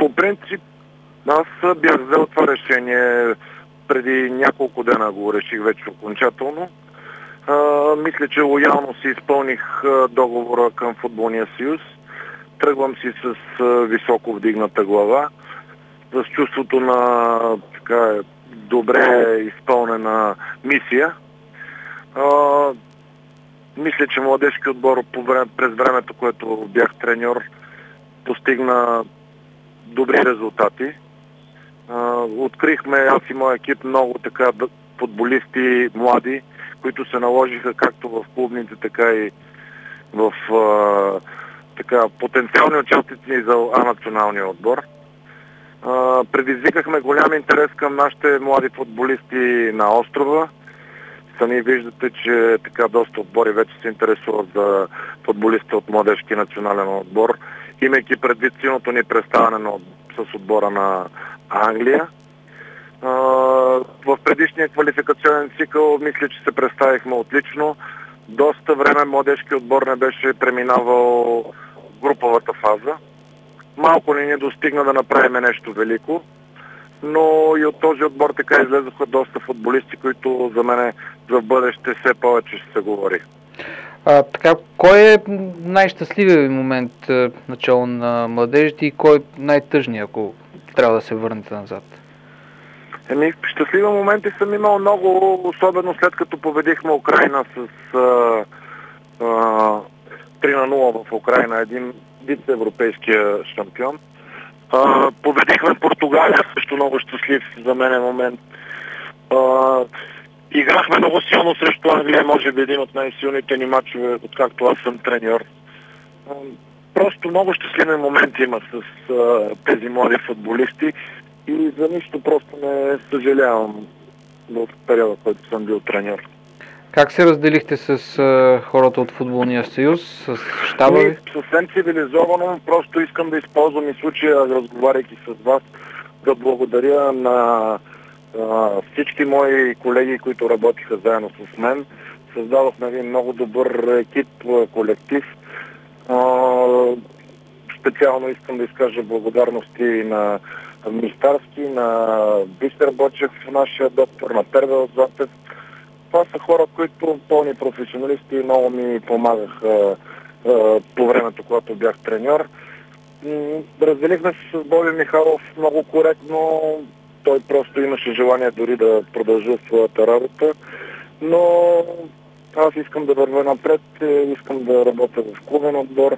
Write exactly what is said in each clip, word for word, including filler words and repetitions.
По принцип, аз бях взел това решение преди няколко дена, го реших вече окончателно. А, мисля, че лоялно си изпълних а, договора към Футболния съюз. Тръгвам си с а, високо вдигната глава, с чувството на така, добре изпълнена мисия. А, мисля, че младежки отбор по време, през времето, което бях треньор, постигна добри резултати. Uh, открихме, аз и моя екип, много така футболисти млади, които се наложиха както в клубните, така и в uh, така, потенциални участници за А-националния отбор. Uh, предизвикахме голям интерес към нашите млади футболисти на острова. Сами виждате, че така доста отбори вече се интересуват за футболистите от младежки национален отбор, имайки предвид силното ни представяне с отбора на Англия. В предишния квалификационен цикъл мисля, че се представихме отлично. Доста време младежки отбор не беше преминавал груповата фаза. Малко не ни достигна да направим нещо велико, но и от този отбор така излезоха доста футболисти, които за мен за бъдеще все повече ще се говори. А, така, кой е най-щастливият момент в начало на младежите и кой е най-тъжният, ако трябва да се върнете назад? Еми, щастливи моменти съм имал много, особено след като победихме Украйна с а, а, три на нула в Украйна, един вице-европейския шампион. А, победихме Португалия, също много щастлив за мен момент. А, играхме много силно срещу Англия, може би един от най-силните ни мачове, откакто аз съм треньор. А, просто много щастливи моменти има с а, тези млади футболисти и за нищо просто не съжалявам в периода, който съм бил треньор. Как се разделихте с а, хората от Футболния съюз, с щаба ви? Съвсем цивилизовано, просто искам да използвам и случая, разговаряйки с вас, да благодаря на а, всички мои колеги, които работиха заедно с мен. Създадохме един много добър екип, колектив. А, специално искам да изкажа благодарности на Мистарски, на Бистер Бочев, нашия доктор, на Первел Златев. Това са хора, които пълни професионалисти и много ми помагаха а, по времето, когато бях треньор. Разделихме се с Боби Михайлов много коректно. Той просто имаше желание дори да продължи своята работа. Но аз искам да вървя напред, искам да работя в клубен отбор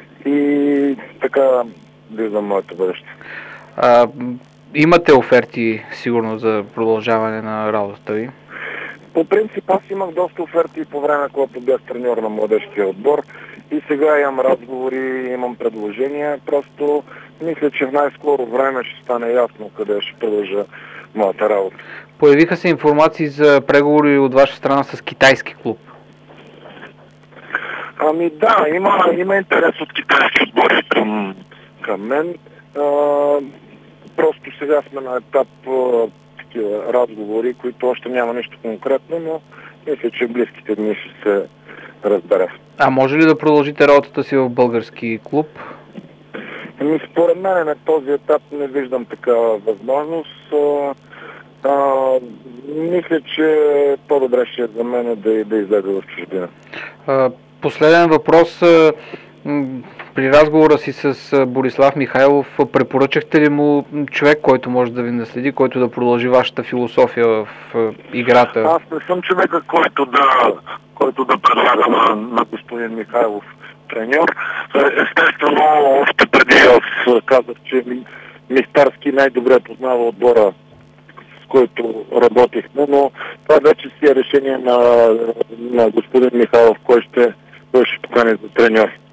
и така виждам моето бъдеще. А, имате оферти, сигурно, за продължаване на работата ви? По принцип, аз имах доста оферти по време, когато бях треньор на младежкия отбор и сега имам разговори, имам предложения. Просто мисля, че в най-скоро време ще стане ясно къде ще продължа моята работа. Появиха се информации за преговори от ваша страна с китайски клуб. Ами да, има, има интерес от китайски отбори към, към мен. А, просто сега сме на етап а, такива разговори, които още няма нищо конкретно, но мисля, че в близките дни ще се разбере. А може ли да продължите работата си в български клуб? Ами, според мен на този етап не виждам такава възможност. А, а, мисля, че по-добре ще е за мен да, да излезе в чужбина. А, последен въпрос. При разговора си с Борислав Михайлов, препоръчахте ли му човек, който може да ви наследи, който да продължи вашата философия в играта? Аз не съм човека, който да, който да предлага на, на господин Михайлов треньор. Естествено, още преди аз казах, че Мистарски най-добре познава отбора, с който работихме, но това вече си е решение на, на господин Михайлов, кой ще, кой ще покани за треньор.